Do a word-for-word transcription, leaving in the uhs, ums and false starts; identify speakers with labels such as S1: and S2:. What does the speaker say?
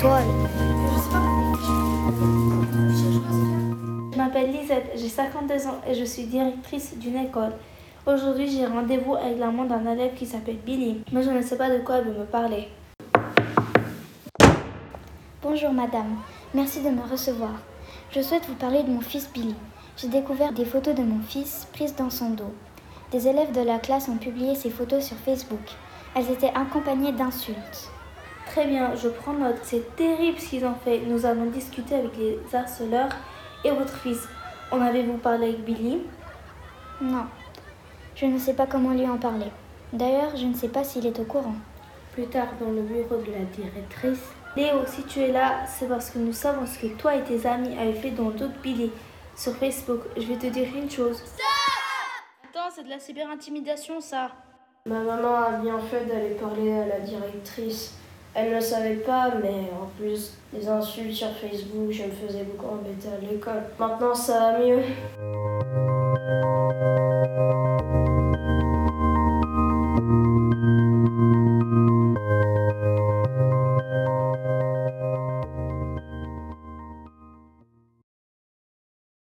S1: toi.
S2: Je m'appelle Lisette, j'ai cinquante-deux ans et je suis directrice d'une école. Aujourd'hui, j'ai rendez-vous avec la maman d'un élève qui s'appelle Billy, mais je ne sais pas de quoi elle veut me parler.
S1: Bonjour madame, merci de me recevoir. Je souhaite vous parler de mon fils Billy. J'ai découvert des photos de mon fils prises dans son dos. Des élèves de la classe ont publié ces photos sur Facebook. Elles étaient accompagnées d'insultes.
S2: Très bien, je prends note. C'est terrible ce qu'ils ont fait. Nous allons discuter avec les harceleurs et votre fils. En avez-vous parlé avec Billy?
S1: Non, je ne sais pas comment lui en parler. D'ailleurs, je ne sais pas s'il est au courant.
S2: Plus tard, dans le bureau de la directrice. Léo, si tu es là, c'est parce que nous savons ce que toi et tes amis avaient fait dans le dos de Billy sur Facebook. Je vais te dire une chose. Stop! Attends, c'est de la cyberintimidation, ça.
S3: Ma maman a bien fait d'aller parler à la directrice. Elle ne le savait pas, mais en plus, des insultes sur Facebook, je me faisais beaucoup embêter à l'école. Maintenant, ça va mieux.